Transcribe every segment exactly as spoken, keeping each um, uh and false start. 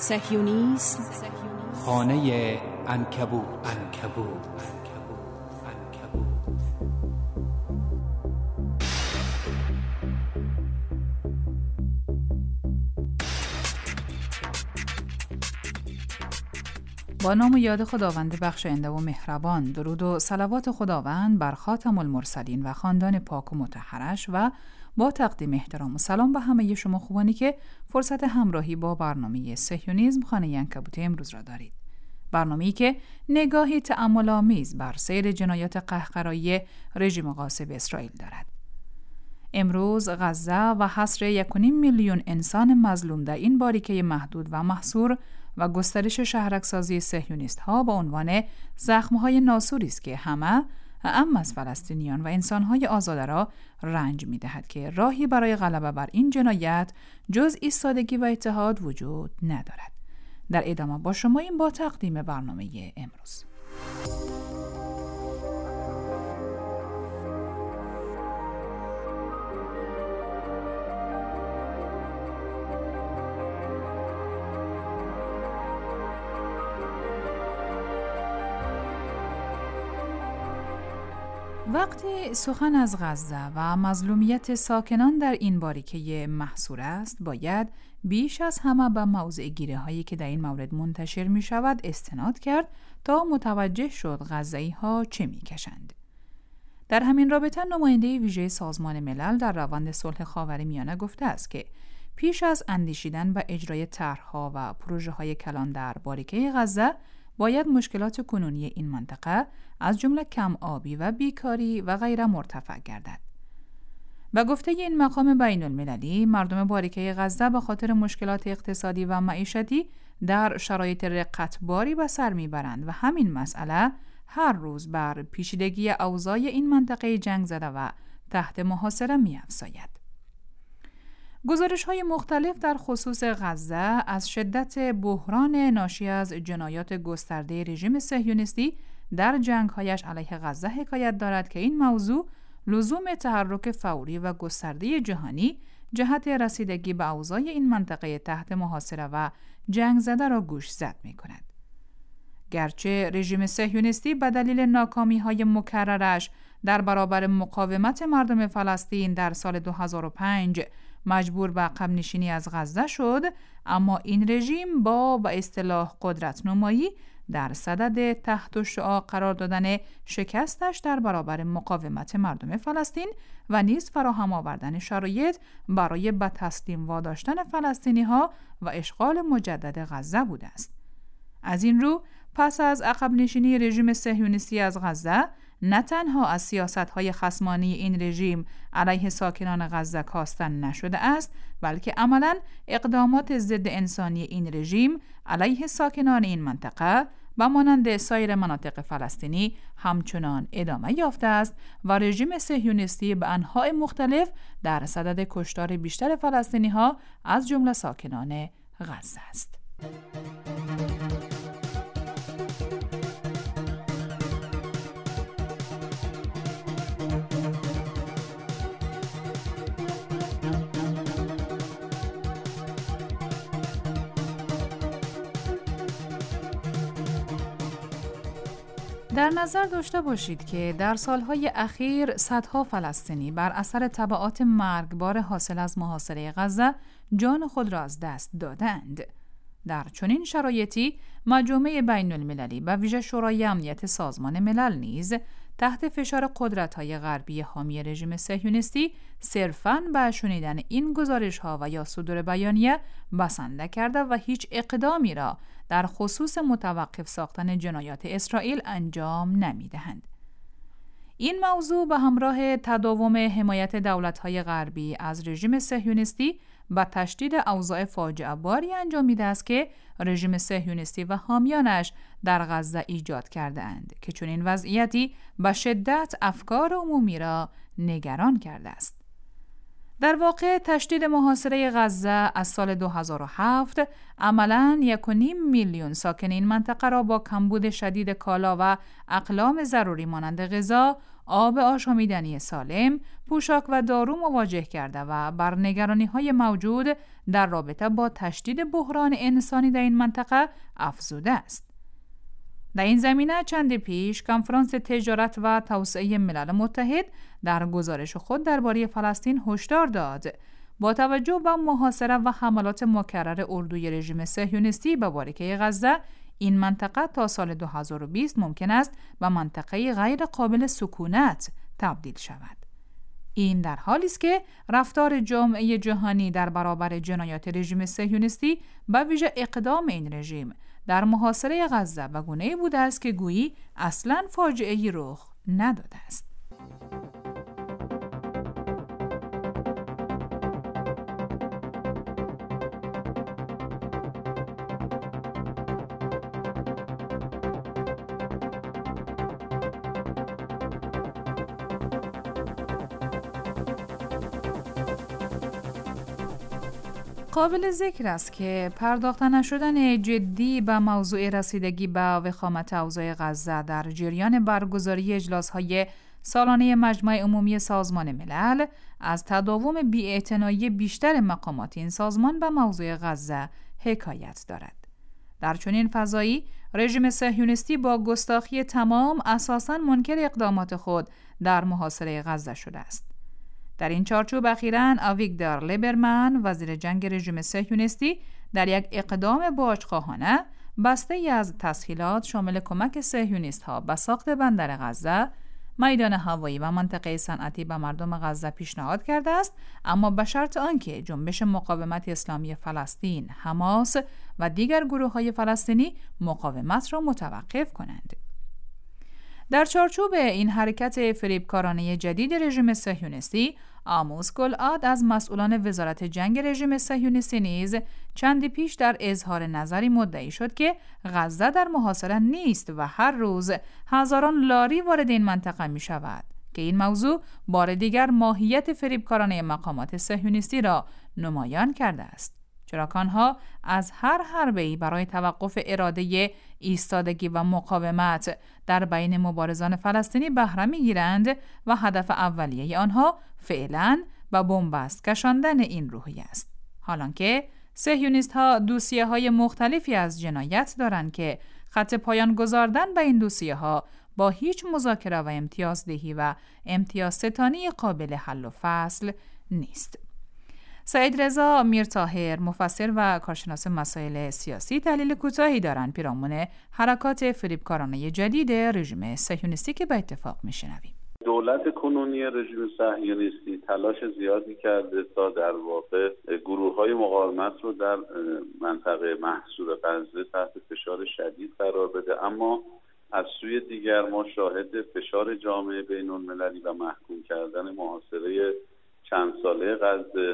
صهیونیسم خانه عنکبوت عنکبوت با نام و یاد خداوند بخشاینده و مهربان. درود و صلوات خداوند بر خاتم المرسلین و خاندان پاک و مطهرش و با تقدیم احترام و سلام به همه شما خوبانی که فرصت همراهی با برنامه صهیونیسم خانه عنکبوت امروز را دارید. برنامه‌ای که نگاهی تأمل‌آمیز بر سیر جنایات قهقرایی رژیم غاصب اسرائیل دارد. امروز غزه و حصر یک و نیم میلیون انسان مظلوم در این باریکه محدود و محصور و گسترش شهرک‌سازی صهیونیست‌ها با عنوان زخم‌های ناسوری است که همه اعم از فلسطینیان و انسان‌های آزاده را رنج می‌دهد که راهی برای غلبه بر این جنایت جز ایستادگی و اتحاد وجود ندارد. در ادامه با شما این با تقدیم برنامه امروز. وقتی سخن از غزه و مظلومیت ساکنان در این باریکه محصور است، باید بیش از همه به موضع گیره هایی که در این مورد منتشر می شود استناد کرد تا متوجه شد غزه‌ای ها چه می کشند. در همین رابطه نماینده ویژه سازمان ملل در روند صلح خاورمیانه گفته است که پیش از اندیشیدن به اجرای طرح‌ها و پروژه های کلان در باریکه غزه، باید مشکلات کنونی این منطقه از جمله کم آبی و بیکاری و غیره مرتفع گردد. به گفته این مقام بین المللی، مردم باریکه غزه به خاطر مشکلات اقتصادی و معیشتی در شرایط رقتباری به سر میبرند و همین مسئله هر روز بر پیچیدگی اوضاع این منطقه جنگ زده و تحت محاصره می‌افزاید. گزارش‌های مختلف در خصوص غزه از شدت بحران ناشی از جنایات گسترده رژیم صهیونیستی در جنگ‌هایش علیه غزه حکایت دارد که این موضوع لزوم تحرک فوری و گسترده جهانی جهت رسیدگی به اوضاع این منطقه تحت محاصره و جنگ زده را گوش زد می‌کند. گرچه رژیم صهیونیستی به دلیل ناکامی‌های مکررش در برابر مقاومت مردم فلسطین در سال دو هزار و پنج مجبور به عقب نشینی از غزه شد، اما این رژیم با به اصطلاح قدرت نمایی در صدد تحت شعاع قرار دادن شکستش در برابر مقاومت مردم فلسطین و نیز فراهم آوردن شرایط برای به تسلیم واداشتن فلسطینی ها و اشغال مجدد غزه بوده است. از این رو پس از عقب نشینی رژیم صهیونیستی از غزه، نه تنها از سیاست‌های خصمانه این رژیم علیه ساکنان غزه کاستن نشده است، بلکه عملاً اقدامات ضد انسانی این رژیم علیه ساکنان این منطقه و مانند سایر مناطق فلسطینی همچنان ادامه یافته است و رژیم صهیونیستی به انواع مختلف در صدد کشتار بیشتر فلسطینی‌ها از جمله ساکنان غزه است. در نظر داشته باشید که در سالهای اخیر صدها فلسطینی بر اثر تبعات مرگبار حاصل از محاصره غزه جان خود را از دست دادند. در چنین شرایطی مجمع بین المللی و ویژه شورای امنیت سازمان ملل نیز تحت فشار قدرت‌های غربی حامی رژیم صهیونیستی صرفاً به شنیدن این گزارش‌ها و یا صدور بیانیه بسنده کرده و هیچ اقدامی را در خصوص متوقف ساختن جنایات اسرائیل انجام نمی‌دهند. این موضوع به همراه تداوم حمایت دولت‌های غربی از رژیم صهیونیستی با تشدید اوضاع فاجعه باری انجامیده است که رژیم صهیونیستی و حامیانش در غزه ایجاد کرده اند که چنین وضعیتی به شدت افکار عمومی را نگران کرده است. در واقع تشدید محاصره غزه از سال دو هزار و هفت عملاً یک و نیم میلیون ساکن این منطقه را با کمبود شدید کالا و اقلام ضروری مانند غذا، آب آشامیدنی سالم، پوشاک و دارو مواجه کرده و بر نگرانی‌های موجود در رابطه با تشدید بحران انسانی در این منطقه افزوده است. در این زمینه چند پیش کنفرانس تجارت و توسعه ملل متحد در گزارش خود درباره فلسطین هشدار داد با توجه به محاصره و حملات مکرر اردوی رژیم صهیونیستی به باریکه غزه، این منطقه تا سال دو هزار و بیست ممکن است به منطقه غیر قابل سکونت تبدیل شود. این در حالی است که رفتار جامعه جهانی در برابر جنایات رژیم صهیونیستی به ویژه اقدام این رژیم در محاصره غزه به گونه‌ای بوده است که گویی اصلاً فاجعه‌ای رخ نداده است. قابل ذکر است که پرداخته نشدن جدی به موضوع رسیدگی به وخامت اوضاع غزه در جریان برگزاری اجلاس‌های سالانه مجمع عمومی سازمان ملل از تداوم بی‌اعتنایی بیشتر مقامات این سازمان به موضوع غزه حکایت دارد. در چنین فضایی رژیم صهیونیستی با گستاخی تمام اساساً منکر اقدامات خود در محاصره غزه شده است. در این چارچوب اخیراً آویگدار لیبرمن وزیر جنگ رژیم صهیونیستی در یک اقدام باجخواهانه بسته‌ای از تسهیلات شامل کمک صهیونیست‌ها به ساخت بندر غزه، میدان هوایی و منطقه صنعتی به مردم غزه پیشنهاد کرده است، اما به شرط آنکه جنبش مقاومت اسلامی فلسطین، حماس و دیگر گروه‌های فلسطینی مقاومت را متوقف کنند. در چارچوب این حرکت فریبکارانه جدید رژیم صهیونیستی، آموس گلعاد از مسئولان وزارت جنگ رژیم صهیونیستی نیز چندی پیش در اظهار نظری مدعی شد که غزه در محاصره نیست و هر روز هزاران لاری وارد این منطقه می شود که این موضوع بار دیگر ماهیت فریبکارانه مقامات صهیونیستی را نمایان کرده است. چرا که آنها از هر حربه‌ای برای توقف اراده ایستادگی و مقاومت در بین مبارزان فلسطینی بهره می‌گیرند و هدف اولیه آنها فعلاً به بنبست کشاندن این روحیه است. حالانکه صهیونیست‌ها دوسیه‌های مختلفی از جنایت دارند که خط پایان گذاردن به این دوسیه‌ها با هیچ مذاکره و امتیازدهی و امتیاز ستانی قابل حل و فصل نیست. سعید رضا میرطاهر، مفسر و کارشناس مسائل سیاسی، تحلیل کوتاهی دارند پیرامون حرکات فریبکارانه جدید رژیم صهیونیستی که به اتفاق میشنویم. دولت کنونی رژیم صهیونیستی تلاش زیادی کرده تا در واقع گروه‌های مقاومت رو در منطقه محصور غزه تحت فشار شدید قرار بده، اما از سوی دیگر ما شاهد فشار جامعه بین‌المللی و محکوم کردن محاصره چند ساله غزه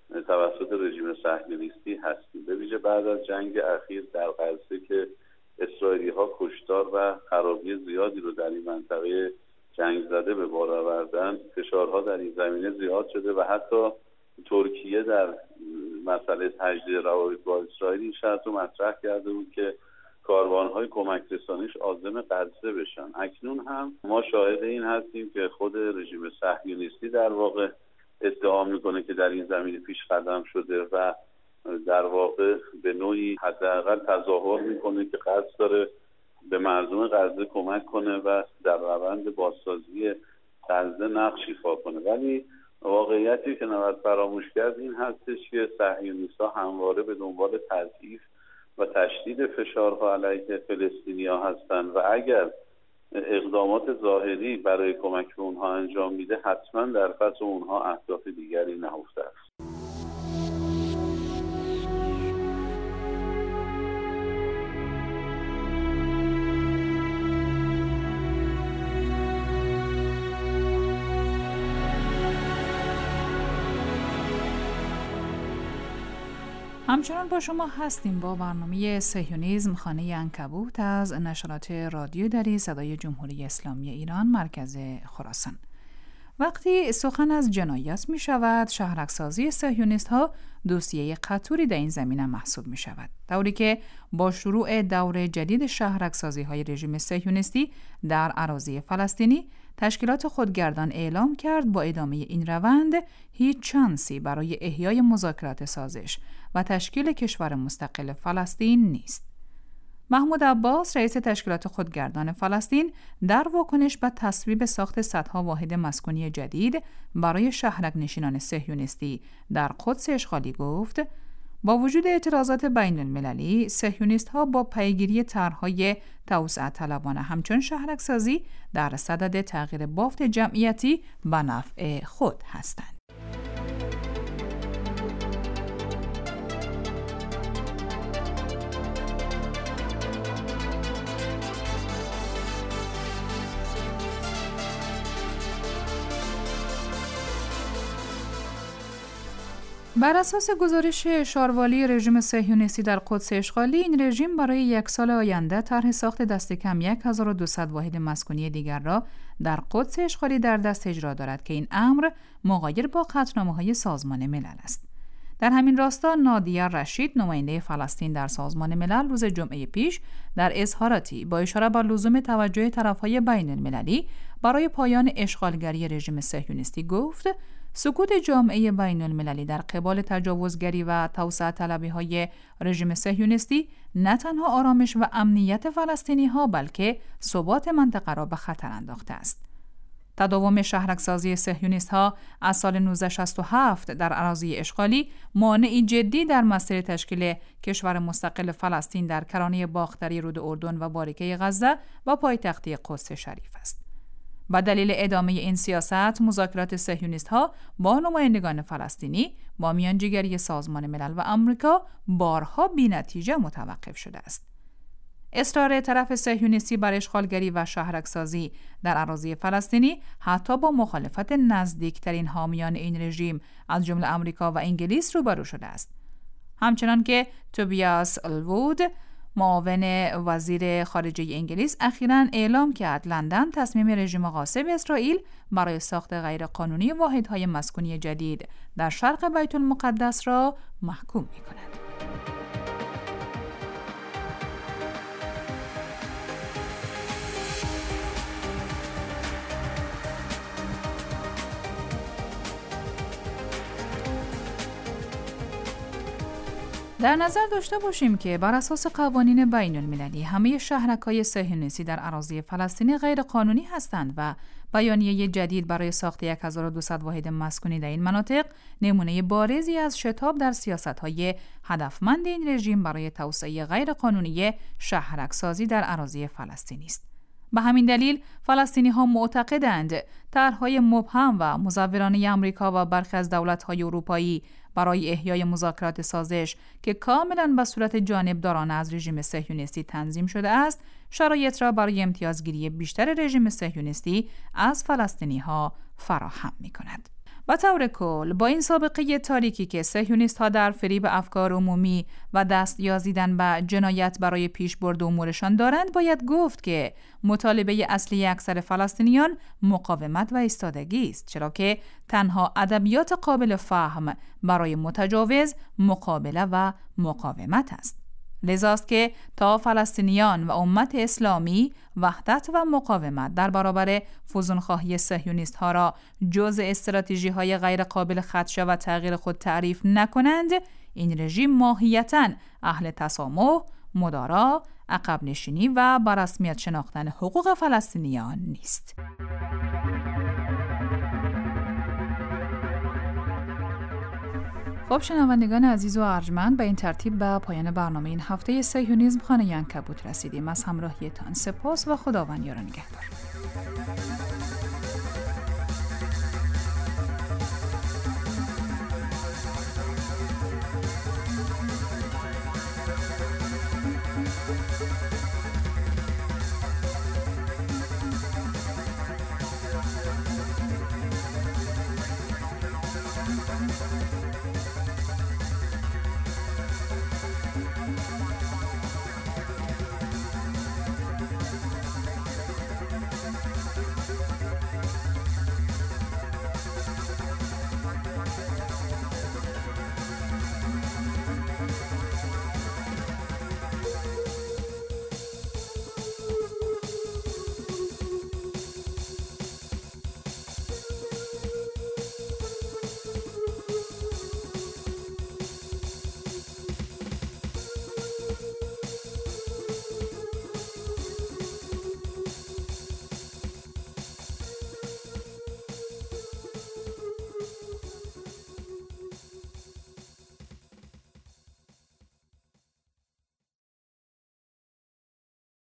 توسط رژیم صهیونیستی هستیم. به ویژه بعد از جنگ اخیر در غزه که اسرائیلی‌ها کشتار و خرابی زیادی رو در این منطقه جنگ زده به بار آوردن، فشارها در این زمینه زیاد شده و حتی ترکیه در مسئله تجدید روابط با اسرائیل این شرط رو مطرح کرده بود که کاروان‌های کمک رسانیش عازم غزه بشن. اکنون هم ما شاهد این هستیم که خود رژیم صهیونیستی در واقع ادعا میکنه که در این زمینه پیش قدم شده و در واقع به نوعی حداقل تظاهر میکنه که قصد داره به مردم غزه کمک کنه و در روند بازسازی غزه نقش ایفا کنه. ولی واقعیتی که نباید فراموش کرد این هستش که صهیونیست‌ها همواره به دنبال تضعیف و تشدید فشارها علیه فلسطینی‌ها هستند و اگر اقدامات ظاهری برای کمک به اونها انجام میده، حتما در پس اونها اهداف دیگری نهفته است. همچنان با شما هستیم با برنامه صهیونیسم خانه عنکبوت از نشرات رادیو دری صدای جمهوری اسلامی ایران مرکز خراسان. وقتی سخن از جنایت می شود، شهرک‌سازی صهیونیست ها دوسیه قطوری در این زمینه محسوب می شود. طوری که با شروع دور جدید شهرک‌سازی های رژیم صهیونیستی در اراضی فلسطینی، تشکیلات خودگردان اعلام کرد با ادامه این روند هیچ چانسی برای احیای مذاکرات سازش و تشکیل کشور مستقل فلسطین نیست. محمود عباس رئیس تشکیلات خودگردان فلسطین در واکنش به تصویب ساخت صدها واحد مسکونی جدید برای شهرک نشینان صهیونیستی در قدس اشغالی گفت: با وجود اعتراضات بین المللی، صهیونیست‌ها با پیگیری طرح‌های توسعه طلبانه همچون شهرک سازی در صدد تغییر بافت جمعیتی به نفع خود هستند. بر اساس گزارش شاروالی رژیم صهیونیستی در قدس اشغالی، این رژیم برای یک سال آینده طرح ساخت دست کم هزار و دویست واحد مسکونی دیگر را در قدس اشغالی در دست اجرا دارد که این امر مغایر با قطعنامه‌های سازمان ملل است. در همین راستا نادیه رشید، نماینده فلسطین در سازمان ملل، روز جمعه پیش در اظهاراتی با اشاره بر لزوم توجه طرف‌های بین المللی برای پایان اشغالگری رژیم صهیونیستی گفت: سکوت جامعه بین المللی در قبال تجاوزگری و توسعه طلبی های رژیم صهیونیستی نه تنها آرامش و امنیت فلسطینی ها بلکه ثبات منطقه را به خطر انداخته است. تداوم شهرکسازی صهیونیست ها از سال نوزده شصت و هفت در اراضی اشغالی مانعی جدی در مسیر تشکیل کشور مستقل فلسطین در کرانه باختری رود اردن و باریکه غزه و پایتختی قدس شریف است. با دلیل ادامه این سیاست، مذاکرات صهیونیست‌ها با نمایندگان فلسطینی با میانجیگری سازمان ملل و آمریکا بارها بی‌نتیجه متوقف شده است. اصرار طرف صهیونیستی بر اشغالگری و شهرکسازی در اراضی فلسطینی حتی با مخالفت نزدیکترین حامیان این رژیم از جمله آمریکا و انگلیس روبرو شده است. همچنان که توبیاس الوود، معاون وزیر خارجه انگلیس، اخیراً اعلام کرد لندن تصمیم رژیم غاصب اسرائیل برای ساخت غیرقانونی واحدهای مسکونی جدید در شرق بیت المقدس را محکوم می‌کند. در نظر داشته باشیم که بر اساس قوانین بین المللی همه شهرک‌های صهیونیستی در اراضی فلسطینی غیر قانونی هستند و بیانیه جدید برای ساخت هزار و دویست واحد مسکونی در این مناطق نمونه بارزی از شتاب در سیاست‌های هدفمند این رژیم برای توسعه غیر قانونی شهرک‌سازی در اراضی فلسطینی است. به همین دلیل فلسطینی‌ها معتقدند طرح‌های مبهم و مزورانه آمریکا و برخی از دولت‌های اروپایی برای احیای مذاکرات سازش که کاملاً به صورت جانبدارانه از رژیم صهیونیستی تنظیم شده است، شرایط را برای امتیازگیری بیشتر رژیم صهیونیستی از فلسطینی‌ها فراهم می‌کند. به طور کل با این سابقه تاریکی که صهیونیست‌ها در فریب افکار عمومی و دست یازیدن به جنایت برای پیشبرد امورشان دارند، باید گفت که مطالبه اصلی اکثر فلسطینیان مقاومت و ایستادگی است، چرا که تنها ادبیات قابل فهم برای متجاوز مقابله و مقاومت است. لذاست که تا فلسطینیان و امت اسلامی وحدت و مقاومت در برابر فزونخواهی صهیونیست ها را جزء استراتژی های غیر قابل خدشه و تغییر خود تعریف نکنند، این رژیم ماهیتاً اهل تسامح، مدارا، عقب نشینی و با رسمیت شناختن حقوق فلسطینیان نیست. خب شنوندگان عزیز و ارجمند، به این ترتیب به پایان برنامه این هفته صهیونیسم خانه عنکبوت رسیدیم. از همراهیتان سپاس و خداوند یار و نگهدار.